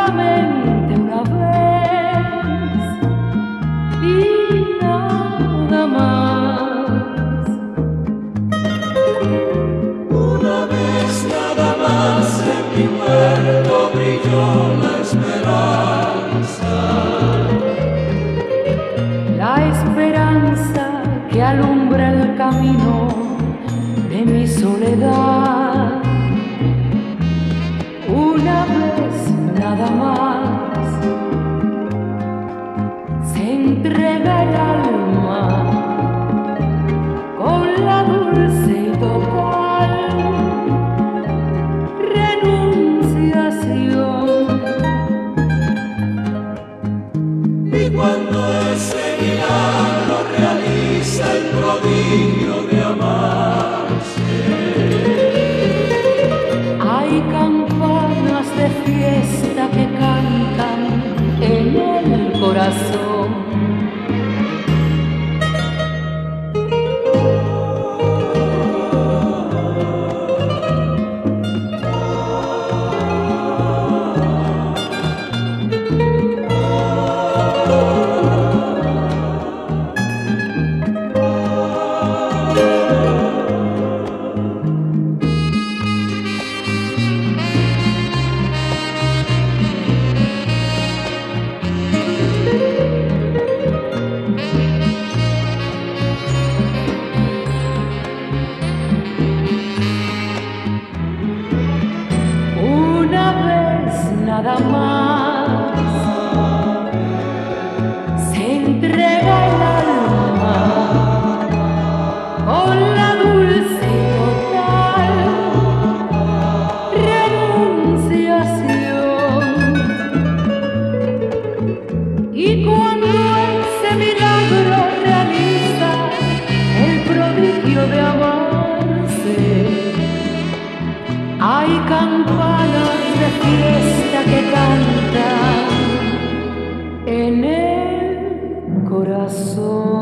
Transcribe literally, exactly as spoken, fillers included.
solamente una vez y nada más. Una vez nada más en mi huerto brilló la esperanza. La esperanza que alumbra el camino de mi soledad. Una vez nada más se entrega el alma con la dulce y total renunciación. Y cuando ese milagro realiza el prodigio de amarse, hay campanas de fiesta que cantan en el corazón. Nada más se entrega el alma con la dulce y total renunciación. Y cuando ese milagro realiza el prodigio de amarse, hay campanas de fiesta que cantan en el corazón.